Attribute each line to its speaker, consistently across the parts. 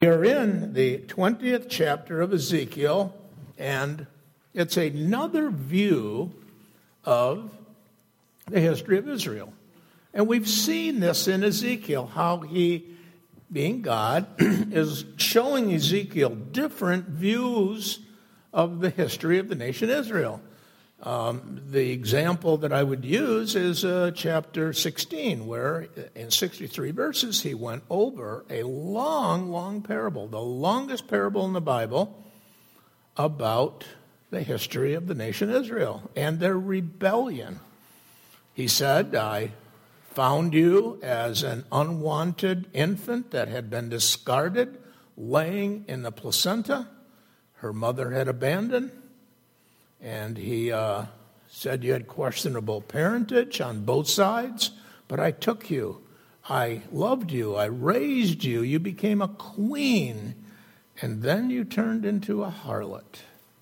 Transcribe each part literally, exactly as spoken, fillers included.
Speaker 1: We are in the twentieth chapter of Ezekiel, and it's another view of the history of Israel. And we've seen this in Ezekiel, how he, being God, is showing Ezekiel different views of the history of the nation Israel. Um, the example that I would use is uh, chapter sixteen, where in sixty-three verses he went over a long, long parable, the longest parable in the Bible, about the history of the nation Israel and their rebellion. He said, I found you as an unwanted infant that had been discarded, laying in the placenta. Her mother had abandoned. And he uh, said you had questionable parentage on both sides, but I took you. I loved you. I raised you. You became a queen. And then you turned into a harlot.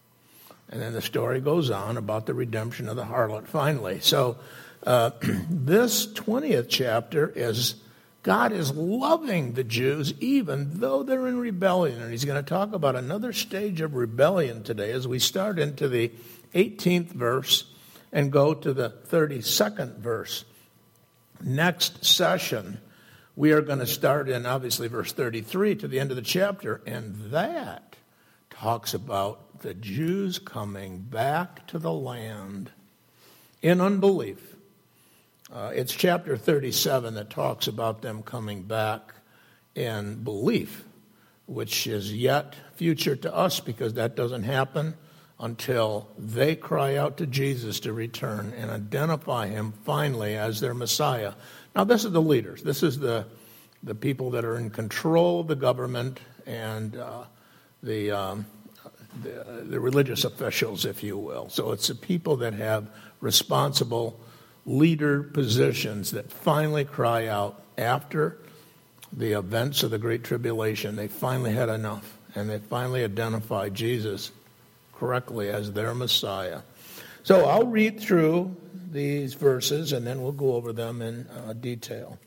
Speaker 1: And then the story goes on about the redemption of the harlot finally. So uh, this twentieth chapter is God is loving the Jews even though they're in rebellion. And he's going to talk about another stage of rebellion today as we start into the eighteenth verse and go to the thirty-second verse. Next session, we are going to start in, obviously, verse thirty-three to the end of the chapter, and that talks about the Jews coming back to the land in unbelief. Uh, it's chapter thirty-seven that talks about them coming back in belief, which is yet future to us because that doesn't happen until they cry out to Jesus to return and identify him finally as their Messiah. Now, this is the leaders. This is the the people that are in control of the government and uh, the, um, the the religious officials, if you will. So it's the people that have responsible leader positions that finally cry out after the events of the Great Tribulation. They finally had enough, and they finally identified Jesus correctly as their Messiah. So I'll read through these verses, and then we'll go over them in uh, detail.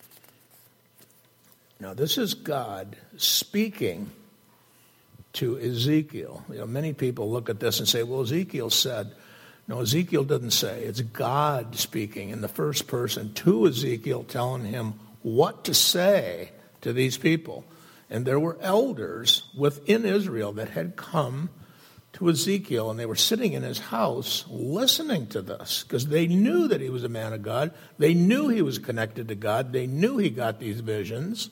Speaker 1: Now, this is God speaking to Ezekiel. You know, many people look at this and say, well, Ezekiel said. No, Ezekiel doesn't say. It's God speaking in the first person to Ezekiel, telling him what to say to these people. And there were elders within Israel that had come to Ezekiel, and they were sitting in his house listening to this because they knew that he was a man of God. They knew he was connected to God. They knew he got these visions,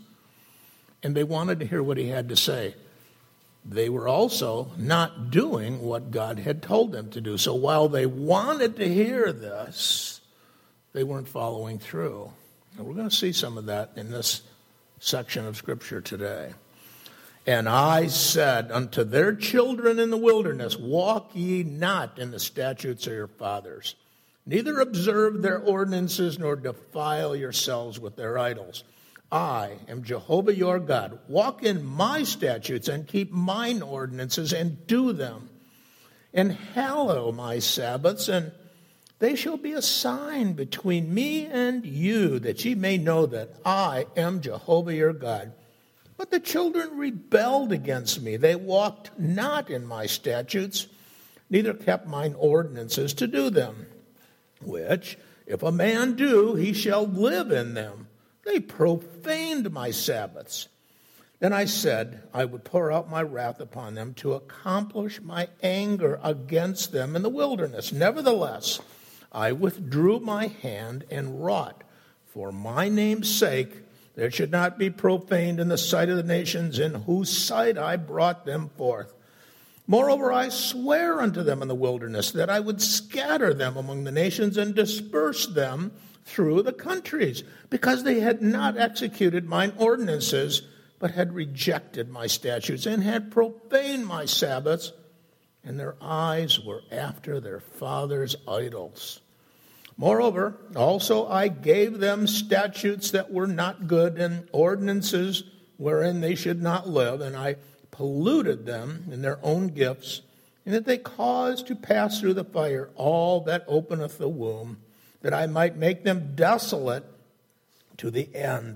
Speaker 1: and they wanted to hear what he had to say. They were also not doing what God had told them to do. So while they wanted to hear this, they weren't following through. And we're going to see some of that in this section of Scripture today. And I said unto their children in the wilderness, walk ye not in the statutes of your fathers, neither observe their ordinances, nor defile yourselves with their idols. I am Jehovah your God. Walk in my statutes and keep mine ordinances and do them. And hallow my Sabbaths, and they shall be a sign between me and you, that ye may know that I am Jehovah your God. But the children rebelled against me. They walked not in my statutes, neither kept mine ordinances to do them. Which, if a man do, he shall live in them. They profaned my Sabbaths. Then I said, I would pour out my wrath upon them to accomplish my anger against them in the wilderness. Nevertheless, I withdrew my hand and wrought for my name's sake that it should not be profaned in the sight of the nations in whose sight I brought them forth. Moreover, I swear unto them in the wilderness that I would scatter them among the nations and disperse them through the countries, because they had not executed mine ordinances, but had rejected my statutes and had profaned my Sabbaths, and their eyes were after their fathers' idols. Moreover, also I gave them statutes that were not good, and ordinances wherein they should not live, and I polluted them in their own gifts, and that they caused to pass through the fire all that openeth the womb, that I might make them desolate to the end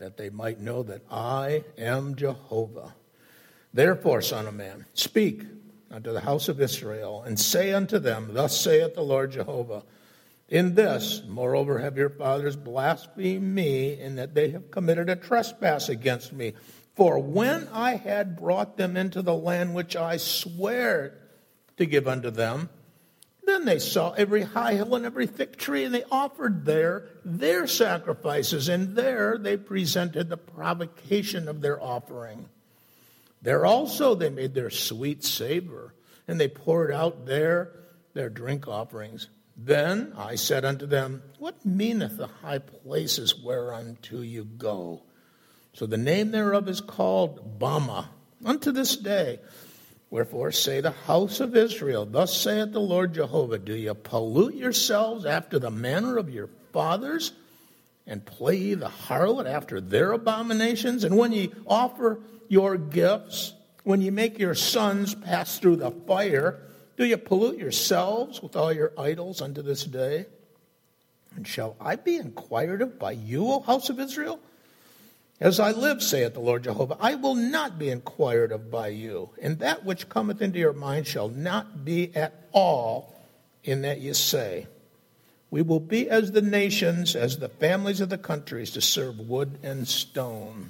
Speaker 1: that they might know that I am Jehovah. Therefore, Son of man, speak unto the house of Israel, and say unto them, Thus saith the Lord Jehovah, In this, moreover, have your fathers blasphemed me, in that they have committed a trespass against me. For when I had brought them into the land which I sware to give unto them, then they saw every high hill and every thick tree, and they offered there their sacrifices, and there they presented the provocation of their offering. There also they made their sweet savor, and they poured out there their drink offerings. Then I said unto them, What meaneth the high places whereunto you go? So the name thereof is called Bama unto this day. Wherefore say the house of Israel, Thus saith the Lord Jehovah, Do you pollute yourselves after the manner of your fathers, and play ye the harlot after their abominations? And when ye offer your gifts, when you make your sons pass through the fire, do you pollute yourselves with all your idols unto this day? And shall I be inquired of by you, O house of Israel? As I live, saith the Lord Jehovah, I will not be inquired of by you, and that which cometh into your mind shall not be at all in that ye say, We will be as the nations, as the families of the countries, to serve wood and stone.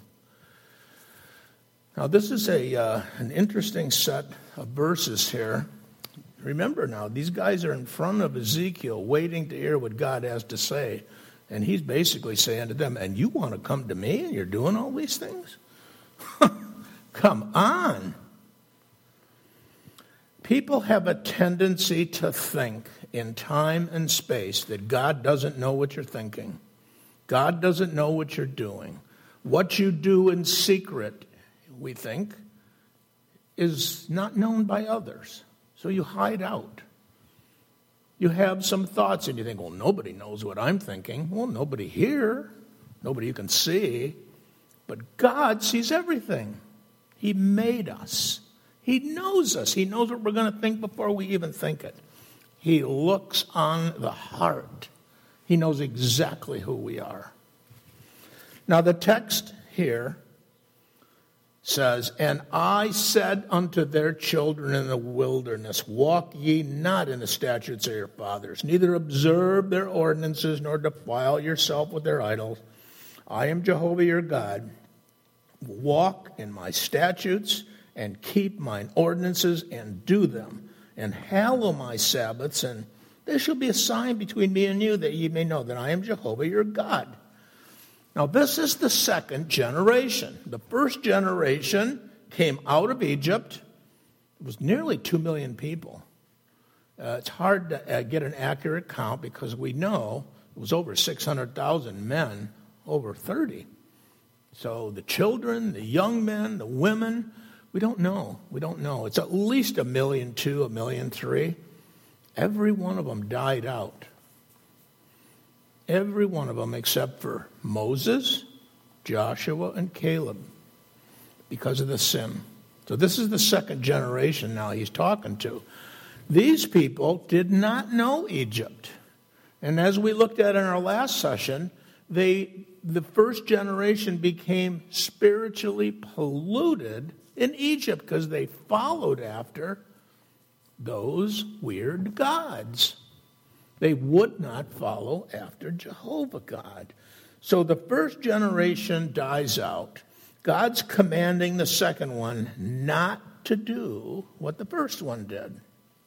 Speaker 1: Now, this is a uh, an interesting set of verses here. Remember now, these guys are in front of Ezekiel waiting to hear what God has to say. And he's basically saying to them, and you want to come to me and you're doing all these things? Come on. People have a tendency to think in time and space that God doesn't know what you're thinking. God doesn't know what you're doing. What you do in secret, we think, is not known by others. So you hide out. You have some thoughts and you think, well, nobody knows what I'm thinking. Well, nobody here, nobody you can see. But God sees everything. He made us. He knows us. He knows what we're going to think before we even think it. He looks on the heart. He knows exactly who we are. Now, the text here says, And I said unto their children in the wilderness, Walk ye not in the statutes of your fathers, neither observe their ordinances, nor defile yourself with their idols. I am Jehovah your God. Walk in my statutes, and keep mine ordinances, and do them, and hallow my Sabbaths, and there shall be a sign between me and you, that ye may know that I am Jehovah your God. Now, this is the second generation. The first generation came out of Egypt. It was nearly two million people. Uh, it's hard to uh, get an accurate count because we know it was over six hundred thousand men, over thirty. So the children, the young men, the women, we don't know. We don't know. It's at least a million two, a million three. Every one of them died out. Every one of them except for Moses, Joshua, and Caleb because of the sin. So this is the second generation now he's talking to. These people did not know Egypt. And as we looked at in our last session, they the first generation became spiritually polluted in Egypt because they followed after those weird gods. They would not follow after Jehovah God. So the first generation dies out. God's commanding the second one not to do what the first one did.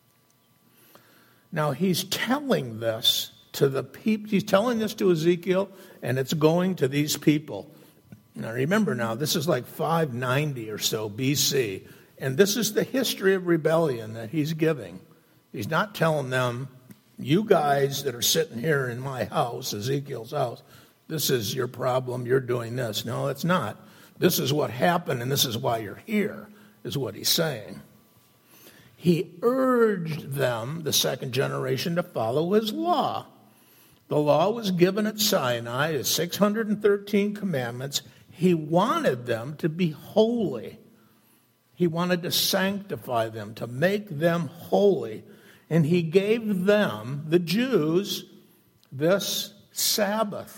Speaker 1: Now he's telling this to the people. He's telling this to Ezekiel, and it's going to these people. Now remember now, this is like five ninety or so B C, and this is the history of rebellion that he's giving. He's not telling them, you guys that are sitting here in my house, Ezekiel's house, this is your problem, you're doing this. No, it's not. This is what happened, and this is why you're here, is what he's saying. He urged them, the second generation, to follow his law. The law was given at Sinai, the six hundred thirteen commandments. He wanted them to be holy. He wanted to sanctify them, to make them holy. And he gave them, the Jews, this Sabbath.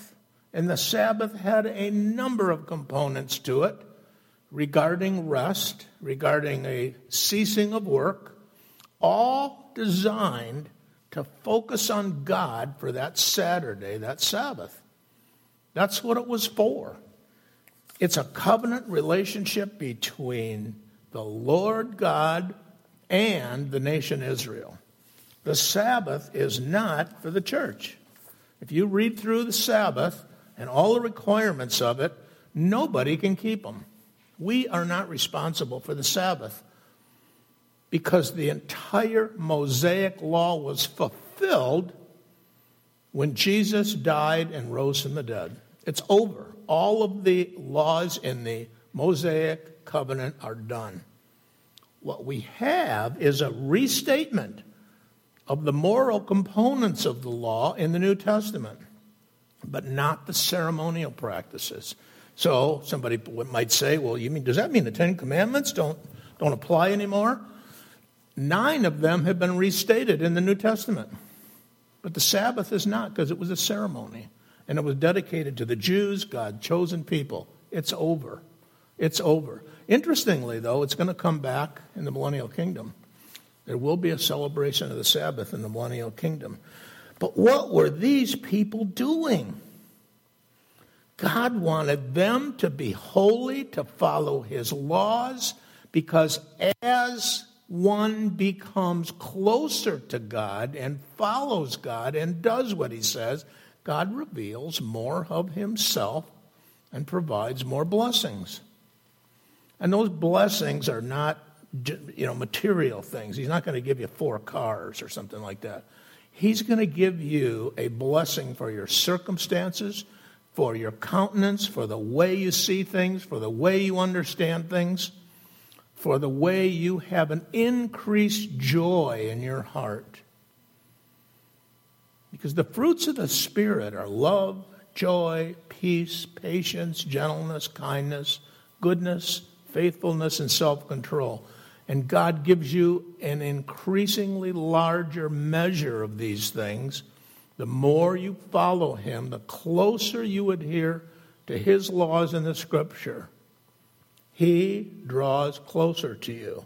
Speaker 1: And the Sabbath had a number of components to it regarding rest, regarding a ceasing of work, all designed to focus on God for that Saturday, that Sabbath. That's what it was for. It's a covenant relationship between the Lord God and the nation Israel. The Sabbath is not for the church. If you read through the Sabbath and all the requirements of it, nobody can keep them. We are not responsible for the Sabbath because the entire Mosaic law was fulfilled when Jesus died and rose from the dead. It's over. All of the laws in the Mosaic covenant are done. What we have is a restatement of the moral components of the law in the New Testament, but not the ceremonial practices. So somebody might say, well, you mean, does that mean the Ten Commandments don't, don't apply anymore? Nine of them have been restated in the New Testament. But the Sabbath is not, because it was a ceremony. And it was dedicated to the Jews, God's chosen people. It's over. It's over. Interestingly, though, it's going to come back in the millennial kingdom. There will be a celebration of the Sabbath in the millennial kingdom. But what were these people doing? God wanted them to be holy, to follow his laws, because as one becomes closer to God and follows God and does what he says, God reveals more of himself and provides more blessings. And those blessings are not, you know, material things. He's not going to give you four cars or something like that. He's going to give you a blessing for your circumstances, for your countenance, for the way you see things, for the way you understand things, for the way you have an increased joy in your heart. Because the fruits of the Spirit are love, joy, peace, patience, gentleness, kindness, goodness, faithfulness, and self-control. And God gives you an increasingly larger measure of these things. The more you follow him, the closer you adhere to his laws in the Scripture. He draws closer to you.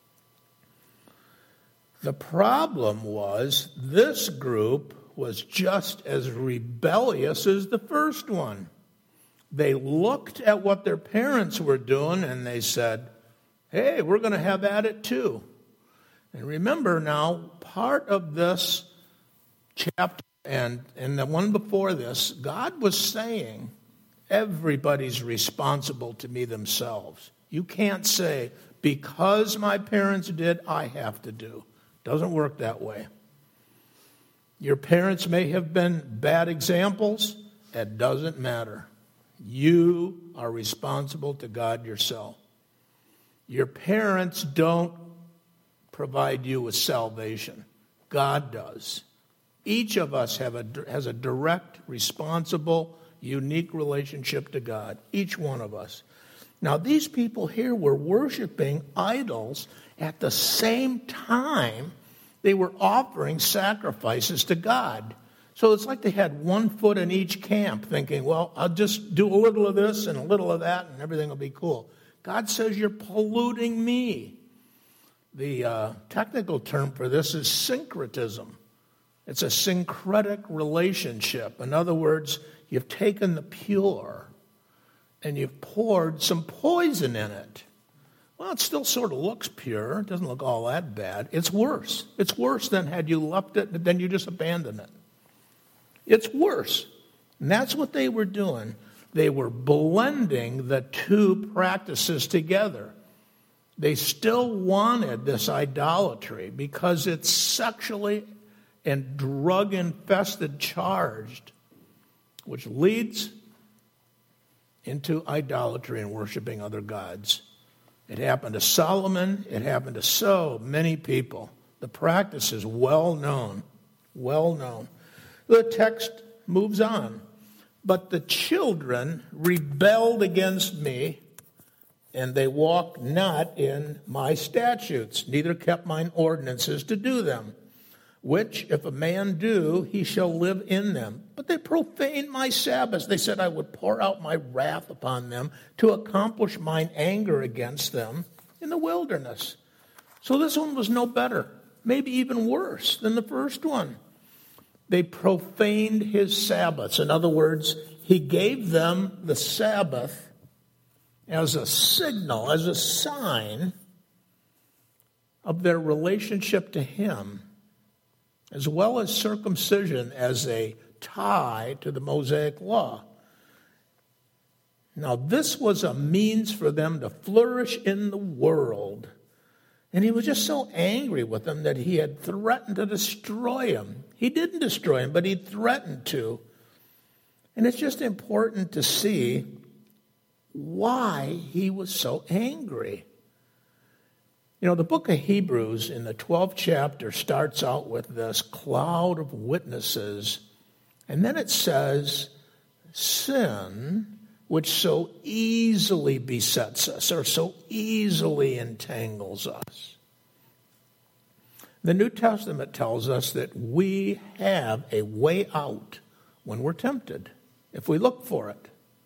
Speaker 1: The problem was this group was just as rebellious as the first one. They looked at what their parents were doing and they said, hey, we're going to have at it too. And remember now, part of this chapter and, and the one before this, God was saying, everybody's responsible to me themselves. You can't say, because my parents did, I have to do. Doesn't work that way. Your parents may have been bad examples. It doesn't matter. You are responsible to God yourself. Your parents don't provide you with salvation. God does. Each of us have a, has a direct, responsible, unique relationship to God. Each one of us. Now, these people here were worshiping idols at the same time they were offering sacrifices to God. So it's like they had one foot in each camp thinking, well, I'll just do a little of this and a little of that and everything will be cool. God says you're polluting me. The uh, technical term for this is syncretism. It's a syncretic relationship. In other words, you've taken the pure and you've poured some poison in it. Well, it still sort of looks pure. It doesn't look all that bad. It's worse. It's worse than had you left it, then you just abandoned it. It's worse. And that's what they were doing. They were blending the two practices together. They still wanted this idolatry because it's sexually and drug-infested charged, which leads into idolatry and worshiping other gods. It happened to Solomon. It happened to so many people. The practice is well known, well known. The text moves on. But the children rebelled against me, and they walked not in my statutes, neither kept mine ordinances to do them. which if a man do, he shall live in them. But they profaned my Sabbaths. They said I would pour out my wrath upon them to accomplish mine anger against them in the wilderness. So this one was no better, maybe even worse than the first one. They profaned his Sabbaths. In other words, he gave them the Sabbath as a signal, as a sign of their relationship to him, as well as circumcision as a tie to the Mosaic law. Now, this was a means for them to flourish in the world. And he was just so angry with them that he had threatened to destroy him. He didn't destroy him, but he threatened to. And it's just important to see why he was so angry. You know, the book of Hebrews in the twelfth chapter starts out with this cloud of witnesses, and then it says, sin, which so easily besets us or so easily entangles us. The New Testament tells us that we have a way out when we're tempted, if we look for it.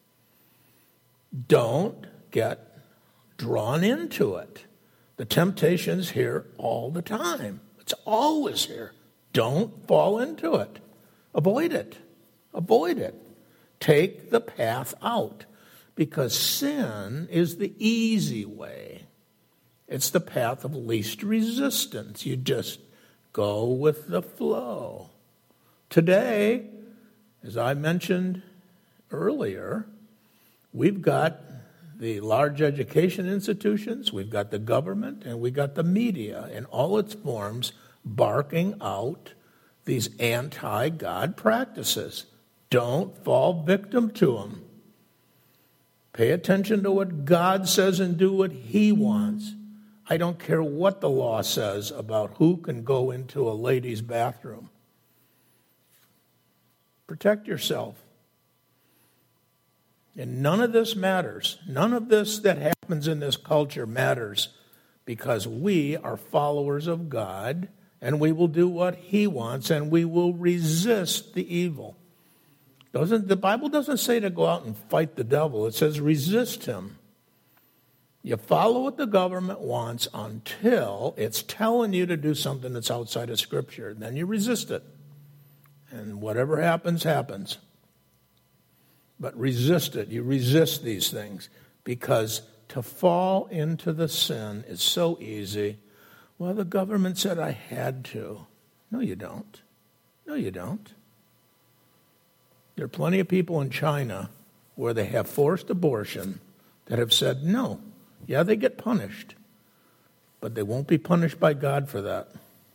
Speaker 1: Don't get drawn into it. The temptation's here all the time. It's always here. Don't fall into it. Avoid it. Avoid it. Take the path out, because sin is the easy way. It's the path of least resistance. You just go with the flow. Today, as I mentioned earlier, we've got the large education institutions, we've got the government, and we've got the media in all its forms barking out these anti-God practices. Don't fall victim to them. Pay attention to what God says and do what he wants. I don't care what the law says about who can go into a lady's bathroom. Protect yourself. And none of this matters. None of this that happens in this culture matters, because we are followers of God, and we will do what he wants, and we will resist the evil. Doesn't, the Bible doesn't say to go out and fight the devil. It says resist him. You follow what the government wants until it's telling you to do something that's outside of Scripture. Then you resist it. And whatever happens, happens. But resist it. You resist these things, because to fall into the sin is so easy. Well, the government said I had to. No, you don't. No, you don't. There are plenty of people in China where they have forced abortion that have said no. Yeah, they get punished, but they won't be punished by God for that.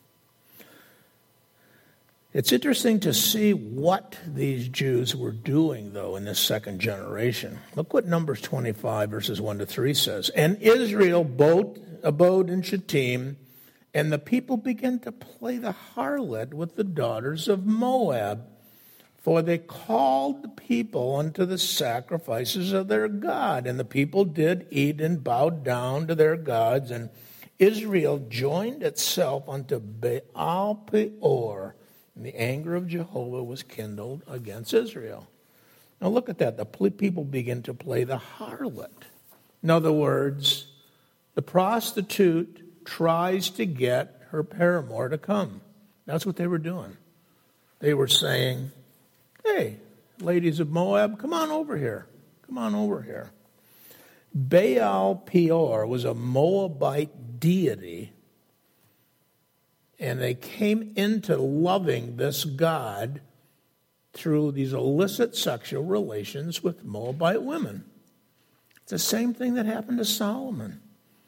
Speaker 1: It's interesting to see what these Jews were doing, though, in this second generation. Look what Numbers twenty-five, verses one to three says. And Israel abode in Shittim, and the people began to play the harlot with the daughters of Moab. For they called the people unto the sacrifices of their God. And the people did eat and bowed down to their gods. And Israel joined itself unto Baal Peor. And the anger of Jehovah was kindled against Israel. Now look at that. The people begin to play the harlot. In other words, the prostitute tries to get her paramour to come. That's what they were doing. They were saying, hey, ladies of Moab, come on over here. Come on over here. Baal Peor was a Moabite deity, and they came into loving this god through these illicit sexual relations with Moabite women. It's the same thing that happened to Solomon.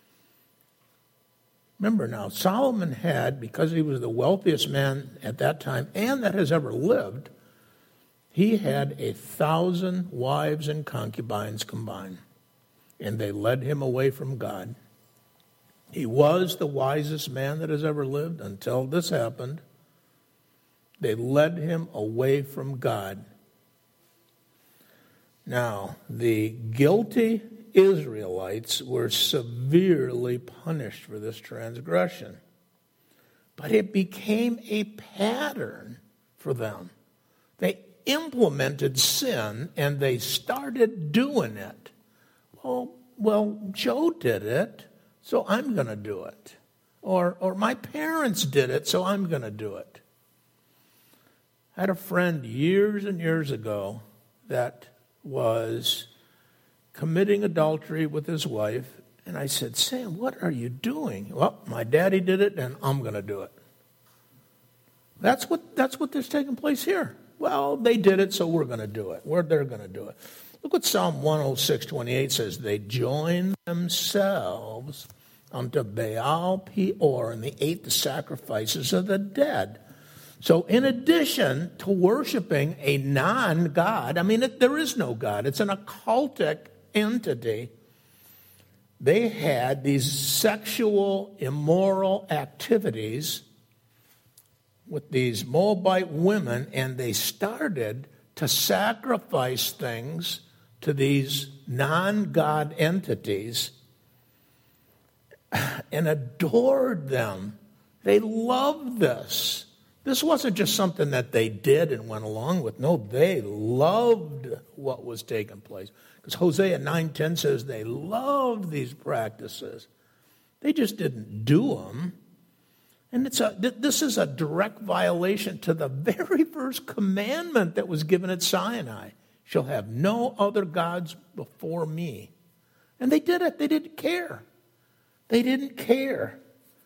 Speaker 1: Remember now, Solomon had, because he was the wealthiest man at that time and that has ever lived, he had a thousand wives and concubines combined, and they led him away from God. He was the wisest man that has ever lived until this happened. They led him away from God. Now, the guilty Israelites were severely punished for this transgression. but it became a pattern for them. They implemented sin, and they started doing it. Well, well, Joe did it, so I'm going to do it. Or, or my parents did it, so I'm going to do it. I had a friend years and years ago that was committing adultery with his wife, and I said, Sam, what are you doing? Well, my daddy did it, and I'm going to do it. That's what that's what is taking place here. Well, they did it, so we're going to do it. We're, they're going to do it. Look what Psalm one oh six twenty-eight says. They joined themselves unto Baal Peor, and they ate the sacrifices of the dead. So in addition to worshiping a non-God, I mean, it, there is no God. It's an occultic entity. They had these sexual, immoral activities with these Moabite women, and they started to sacrifice things to these non-God entities and adored them. They loved this. This wasn't just something that they did and went along with. No, they loved what was taking place. Because Hosea nine ten says they loved these practices. They just didn't do them. And it's a, this is a direct violation to the very first commandment that was given at Sinai. Shall have no other gods before me. And they did it. They didn't care. They didn't care.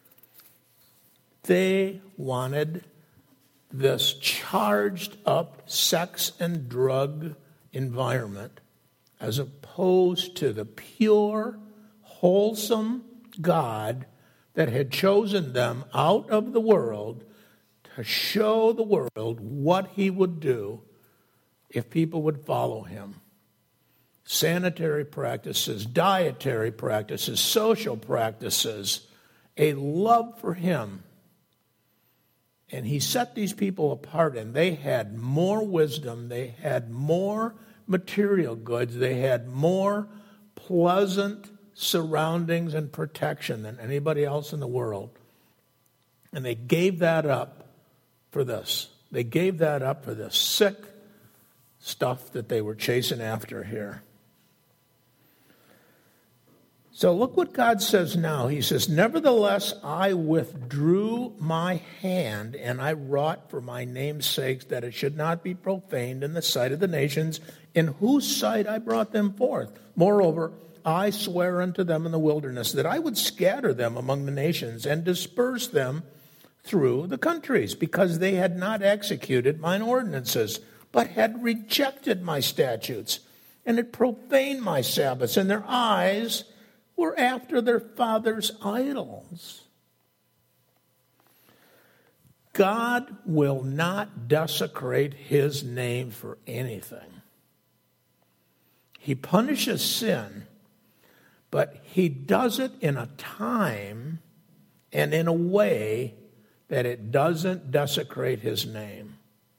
Speaker 1: They wanted this charged up sex and drug environment as opposed to the pure, wholesome God that had chosen them out of the world to show the world what he would do if people would follow him. Sanitary practices, dietary practices, social practices, a love for him. And he set these people apart, and they had more wisdom, they had more material goods, they had more pleasant surroundings and protection than anybody else in the world. And they gave that up for this. They gave that up for this sick stuff that they were chasing after here. So look what God says now. He says, nevertheless, I withdrew my hand, and I wrought for my name's sake that it should not be profaned in the sight of the nations, in whose sight I brought them forth. Moreover, I swear unto them in the wilderness that I would scatter them among the nations and disperse them through the countries, because they had not executed mine ordinances, but had rejected my statutes, and had profaned my Sabbaths, and their eyes were after their fathers' idols. God will not desecrate his name for anything. He punishes sin, but he does it in a time and in a way that it doesn't desecrate his name.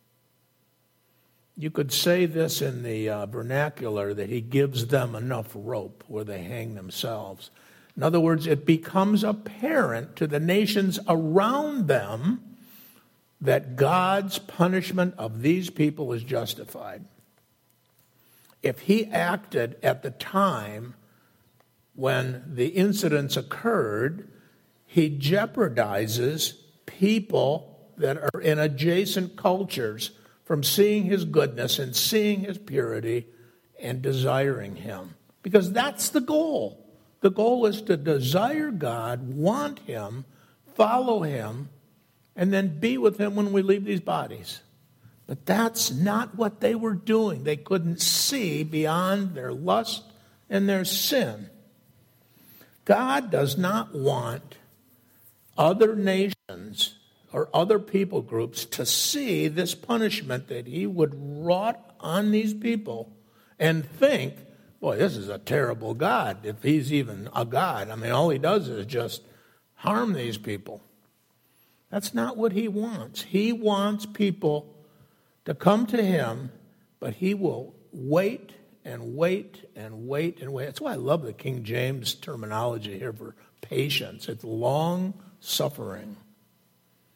Speaker 1: You could say this in the uh, vernacular, that he gives them enough rope where they hang themselves. In other words, it becomes apparent to the nations around them that God's punishment of these people is justified. If he acted at the time when the incidents occurred, he jeopardizes people that are in adjacent cultures from seeing his goodness and seeing his purity and desiring him. Because that's the goal. The goal is to desire God, want him, follow him, and then be with him when we leave these bodies. But that's not what they were doing. They couldn't see beyond their lust and their sin. God does not want other nations or other people groups to see this punishment that he would wrought on these people and think, boy, this is a terrible God, if he's even a God. I mean, all he does is just harm these people. That's not what he wants. He wants people to come to him, but he will wait and wait and wait and wait. That's why I love the King James terminology here for patience. It's long suffering.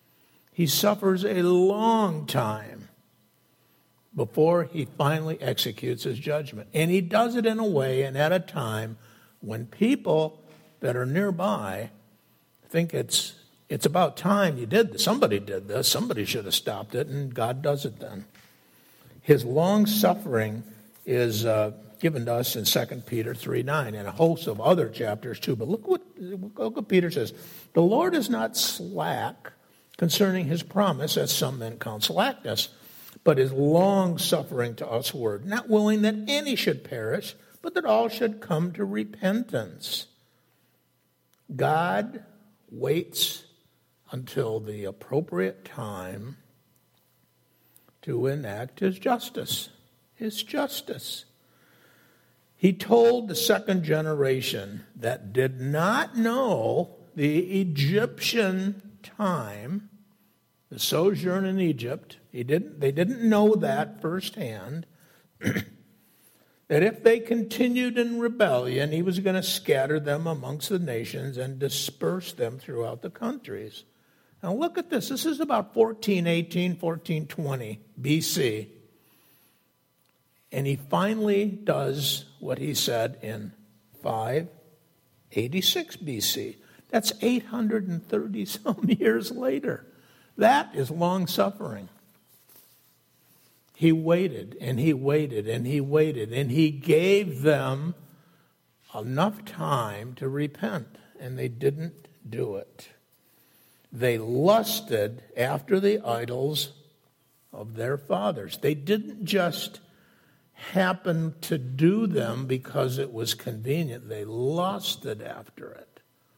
Speaker 1: He suffers a long time before he finally executes his judgment. And he does it in a way and at a time when people that are nearby think it's it's about time you did this. Somebody did this. Somebody should have stopped it, and God does it then. His long suffering is uh, given to us in Second Peter three nine and a host of other chapters too. But look what, look what Peter says. The Lord is not slack concerning his promise, as some men count slackness, but is long-suffering to usward, not willing that any should perish, but that all should come to repentance. God waits until the appropriate time to enact his justice. His justice. He told the second generation that did not know the Egyptian time, the sojourn in Egypt, he didn't, they didn't know that firsthand, that if they continued in rebellion, he was going to scatter them amongst the nations and disperse them throughout the countries. Now look at this. This is about fourteen eighteen, fourteen twenty B C. And he finally does what he said in five eighty-six B C. That's eight hundred thirty some years later. That is long suffering. He waited and he waited and he waited and he gave them enough time to repent, and they didn't do it. They lusted after the idols of their fathers. They didn't just happen to do them because it was convenient. They lusted after it.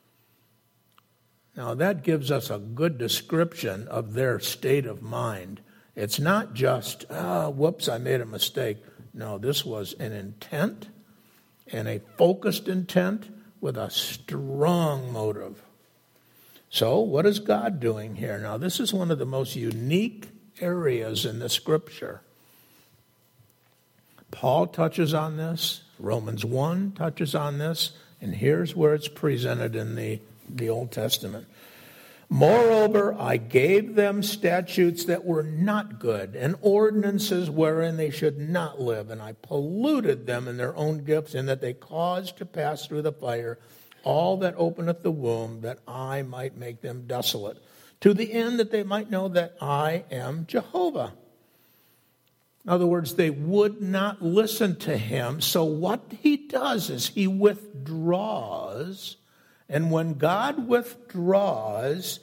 Speaker 1: Now that gives us a good description of their state of mind. It's not just, ah, oh, whoops, I made a mistake. No, this was an intent and a focused intent with a strong motive. So what is God doing here? Now this is one of the most unique areas in the scripture. Paul touches on this. Romans one touches on this. And here's where it's presented in the, the Old Testament. Moreover, I gave them statutes that were not good, and ordinances wherein they should not live. And I polluted them in their own gifts, in that they caused to pass through the fire all that openeth the womb, that I might make them desolate, to the end that they might know that I am Jehovah. In other words, they would not listen to him. So what he does is he withdraws. And when God withdraws,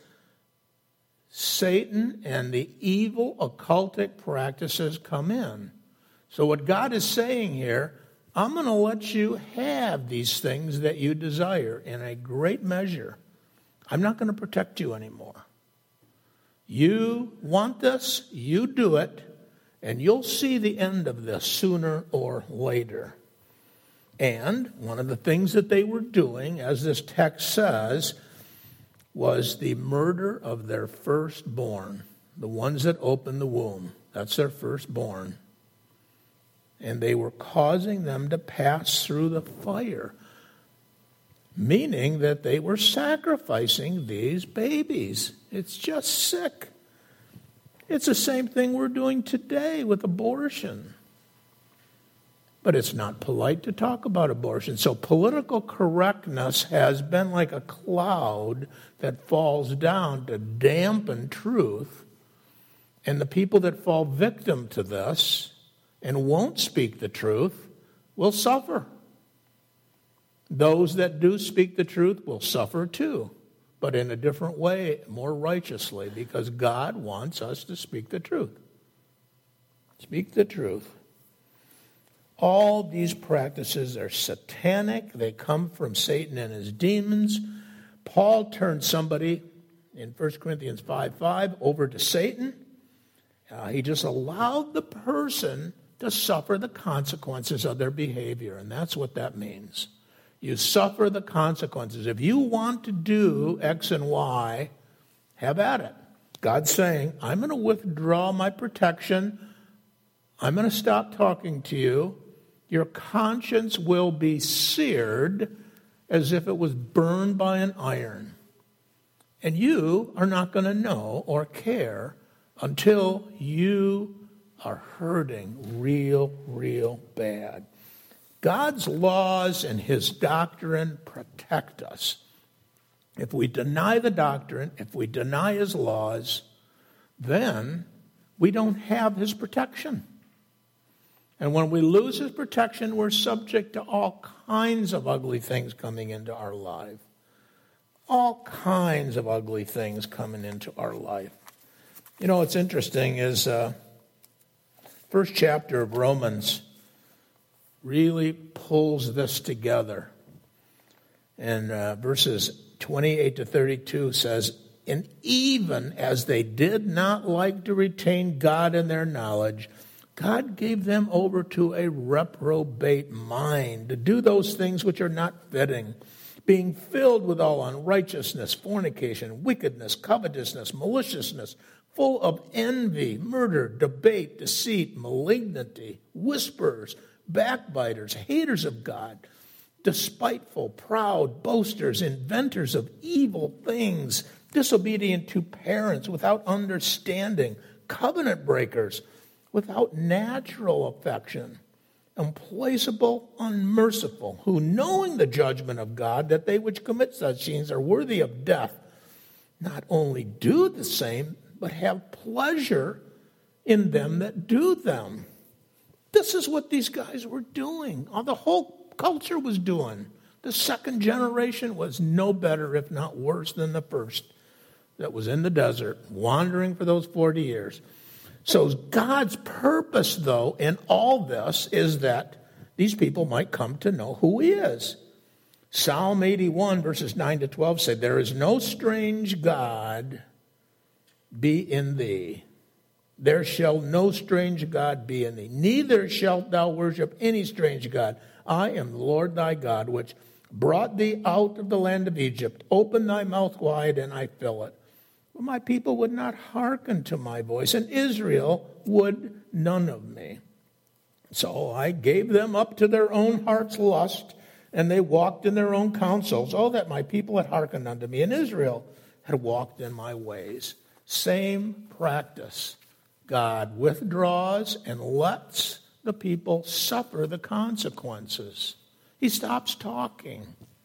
Speaker 1: Satan and the evil occultic practices come in. So what God is saying here, I'm going to let you have these things that you desire in a great measure. I'm not going to protect you anymore. You want this, you do it, and you'll see the end of this sooner or later. And one of the things that they were doing, as this text says, was the murder of their firstborn, the ones that opened the womb. That's their firstborn. And they were causing them to pass through the fire, meaning that they were sacrificing these babies. It's just sick. It's the same thing we're doing today with abortion. But it's not polite to talk about abortion. So political correctness has been like a cloud that falls down to dampen truth. And the people that fall victim to this and won't speak the truth will suffer. Those that do speak the truth will suffer too, but in a different way, more righteously, because God wants us to speak the truth. Speak the truth. All these practices are satanic. They come from Satan and his demons. Paul turned somebody in First Corinthians five five over to Satan. Uh, he just allowed the person to suffer the consequences of their behavior, and that's what that means. You suffer the consequences. If you want to do X and Y, have at it. God's saying, I'm going to withdraw my protection. I'm going to stop talking to you. Your conscience will be seared as if it was burned by an iron. And you are not going to know or care until you are hurting real, real bad. God's laws and his doctrine protect us. If we deny the doctrine, if we deny his laws, then we don't have his protection. And when we lose his protection, we're subject to all kinds of ugly things coming into our life. All kinds of ugly things coming into our life. You know, what's interesting is uh, first chapter of Romans really pulls this together. And uh, verses twenty-eight to thirty-two says, and even as they did not like to retain God in their knowledge, God gave them over to a reprobate mind to do those things which are not fitting, being filled with all unrighteousness, fornication, wickedness, covetousness, maliciousness, full of envy, murder, debate, deceit, malignity, whisperers, backbiters, haters of God, despiteful, proud, boasters, inventors of evil things, disobedient to parents, without understanding, covenant breakers, without natural affection, implacable, unmerciful, who, knowing the judgment of God, that they which commit such things are worthy of death, not only do the same, but have pleasure in them that do them. This is what these guys were doing. All the whole culture was doing. The second generation was no better, if not worse, than the first that was in the desert, wandering for those forty years. So God's purpose, though, in all this is that these people might come to know who he is. Psalm eighty-one, verses nine to twelve say, there is no strange God be in thee. There shall no strange God be in thee. Neither shalt thou worship any strange God. I am the Lord thy God, which brought thee out of the land of Egypt. Open thy mouth wide, and I fill it. But my people would not hearken to my voice, and Israel would none of me. So I gave them up to their own heart's lust, and they walked in their own counsels. Oh, that my people had hearkened unto me, and Israel had walked in my ways. Same practice. God withdraws and lets the people suffer the consequences. He stops talking.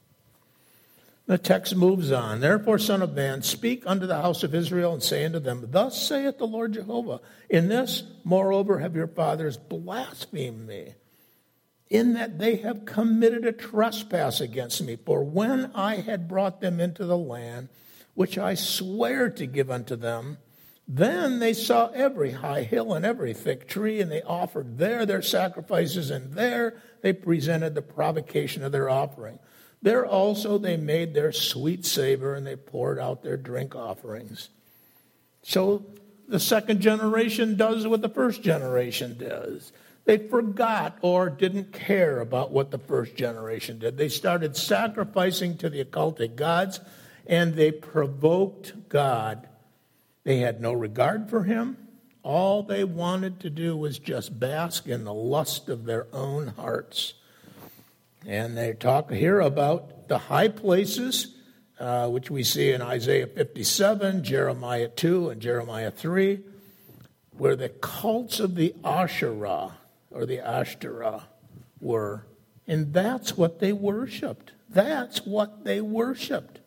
Speaker 1: The text moves on. Therefore, Son of Man, speak unto the house of Israel, and say unto them, thus saith the Lord Jehovah, in this, moreover, have your fathers blasphemed me, in that they have committed a trespass against me. For when I had brought them into the land, which I swear to give unto them, then they saw every high hill and every thick tree, and they offered there their sacrifices, and there they presented the provocation of their offering. There also they made their sweet savor, and they poured out their drink offerings. So the second generation does what the first generation does. They forgot or didn't care about what the first generation did. They started sacrificing to the occultic gods, and they provoked God. They had no regard for him. All they wanted to do was just bask in the lust of their own hearts. And they talk here about the high places, uh, which we see in Isaiah fifty-seven, Jeremiah two, and Jeremiah three, where the cults of the Asherah, or the Ashtoreth, were. And that's what they worshipped. That's what they worshipped.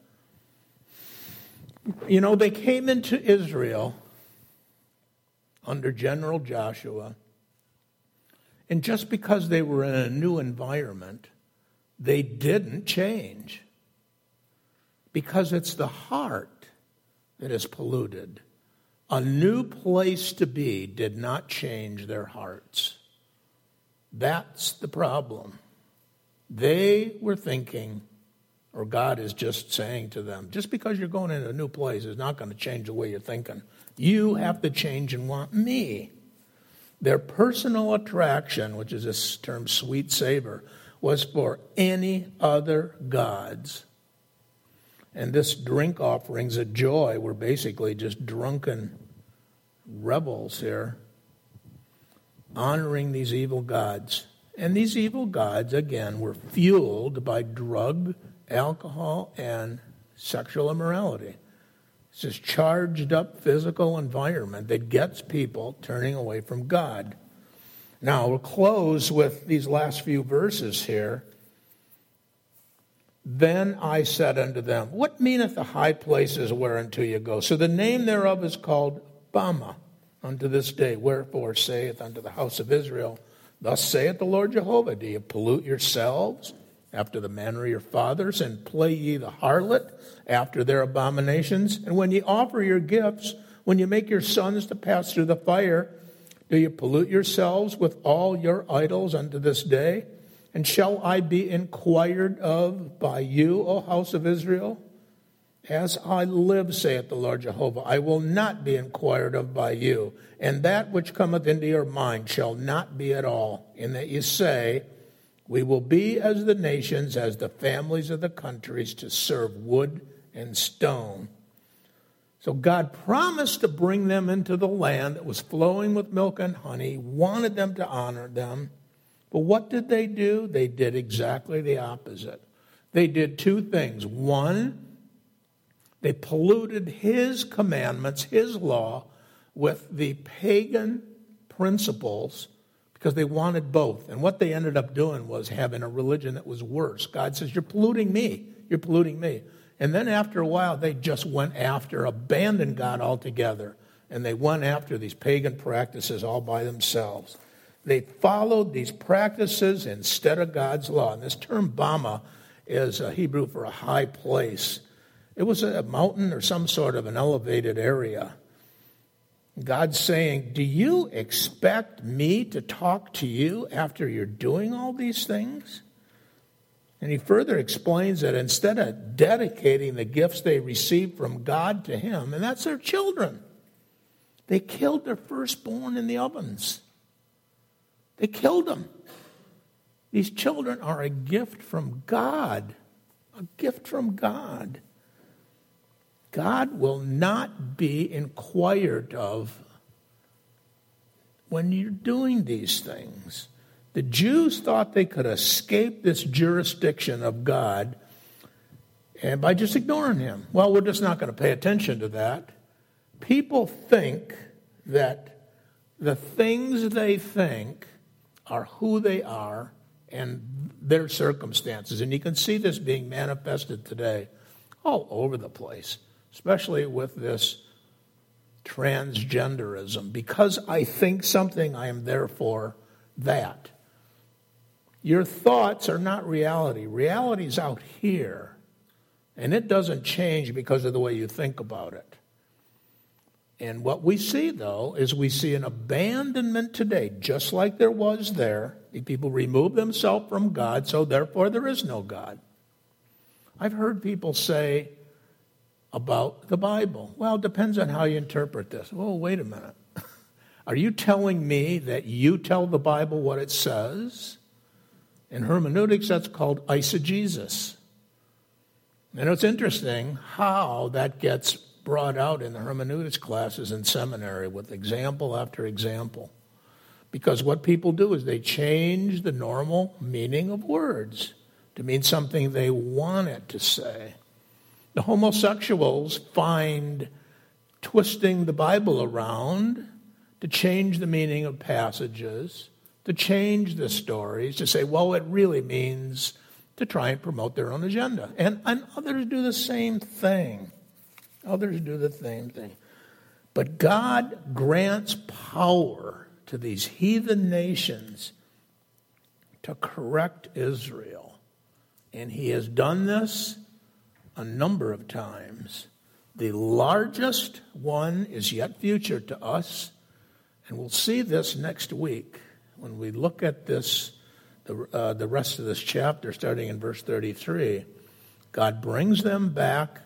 Speaker 1: You know, they came into Israel under General Joshua, and just because they were in a new environment, they didn't change, because it's the heart that is polluted. A new place to be did not change their hearts. That's the problem. They were thinking, or God is just saying to them, just because you're going in a new place is not going to change the way you're thinking. You have to change and want me. Their personal attraction, which is this term sweet savor, was for any other gods. And this drink offerings of joy were basically just drunken rebels here, honoring these evil gods. And these evil gods, again, were fueled by drug, alcohol, and sexual immorality. It's this charged up physical environment that gets people turning away from God. Now, we'll close with these last few verses here. Then I said unto them, what meaneth the high places whereunto you go? So the name thereof is called Bama unto this day. Wherefore saith unto the house of Israel, thus saith the Lord Jehovah, do you pollute yourselves after the manner of your fathers, and play ye the harlot after their abominations? And when ye offer your gifts, when you make your sons to pass through the fire, do you pollute yourselves with all your idols unto this day? And shall I be inquired of by you, O house of Israel? As I live, saith the Lord Jehovah, I will not be inquired of by you, and that which cometh into your mind shall not be at all, in that ye say, we will be as the nations, as the families of the countries, to serve wood and stone. So God promised to bring them into the land that was flowing with milk and honey, wanted them to honor them. But what did they do? They did exactly the opposite. They did two things. One, they polluted his commandments, his law, with the pagan principles because they wanted both. And what they ended up doing was having a religion that was worse. God says, you're polluting me. You're polluting me. And then after a while, they just went after, abandoned God altogether. And they went after these pagan practices all by themselves. They followed these practices instead of God's law. And this term Bama is a Hebrew for a high place. It was a mountain or some sort of an elevated area. God's saying, do you expect me to talk to you after you're doing all these things? And he further explains that instead of dedicating the gifts they received from God to him, and that's their children, they killed their firstborn in the ovens. They killed them. These children are a gift from God. A gift from God. God will not be inquired of when you're doing these things. The Jews thought they could escape this jurisdiction of God and by just ignoring him. Well, we're just not going to pay attention to that. People think that the things they think are who they are and their circumstances. And you can see this being manifested today all over the place, especially with this transgenderism. Because I think something, I am therefore that. Your thoughts are not reality. Reality's out here. And it doesn't change because of the way you think about it. And what we see, though, is we see an abandonment today, just like there was there. The people remove themselves from God, so therefore there is no God. I've heard people say about the Bible, well, it depends on how you interpret this. Well, wait a minute. Are you telling me that you tell the Bible what it says? In hermeneutics, that's called eisegesis. And it's interesting how that gets brought out in the hermeneutics classes in seminary with example after example. Because what people do is they change the normal meaning of words to mean something they want it to say. The homosexuals find twisting the Bible around to change the meaning of passages, to change the stories, to say, well, it really means to try and promote their own agenda. And, and others do the same thing. Others do the same thing. But God grants power to these heathen nations to correct Israel. And he has done this a number of times. The largest one is yet future to us. And we'll see this next week when we look at this, the, uh, the rest of this chapter, starting in verse thirty-three. God brings them back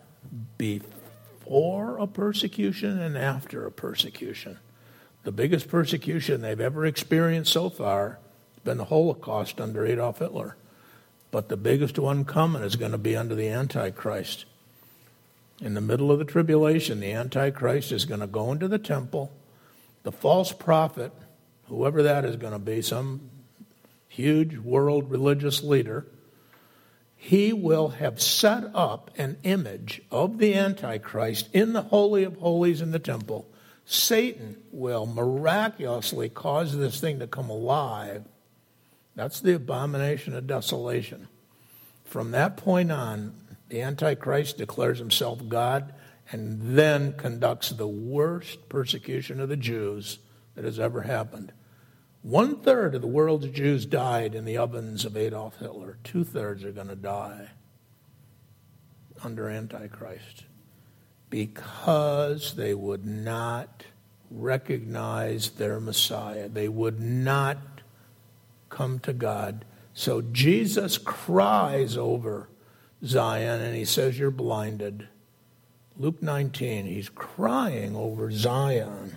Speaker 1: before a persecution and after a persecution. The biggest persecution they've ever experienced so far has been the Holocaust under Adolf Hitler. But the biggest one coming is going to be under the Antichrist. In the middle of the tribulation, the Antichrist is going to go into the temple. The false prophet, whoever that is going to be, some huge world religious leader, he will have set up an image of the Antichrist in the Holy of Holies in the temple. Satan will miraculously cause this thing to come alive. That's the abomination of desolation. From that point on, the Antichrist declares himself God and then conducts the worst persecution of the Jews that has ever happened. One third of the world's Jews died in the ovens of Adolf Hitler. Two thirds are going to die under Antichrist because they would not recognize their Messiah. They would not come to God. So Jesus cries over Zion and he says, you're blinded. Luke nineteen, he's crying over Zion.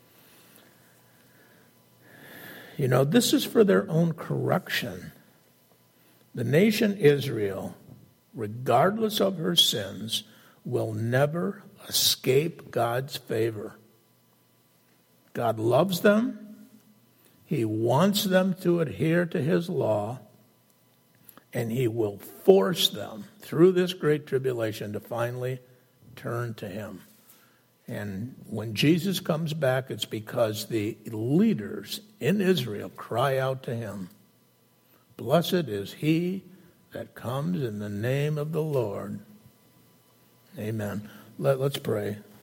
Speaker 1: You know, this is for their own correction. The nation Israel, regardless of her sins, will never escape God's favor. God loves them. He wants them to adhere to his law. And he will force them through this great tribulation to finally turn to him. And when Jesus comes back, it's because the leaders in Israel cry out to him. Blessed is he that comes in the name of the Lord. Amen. Let, let's pray.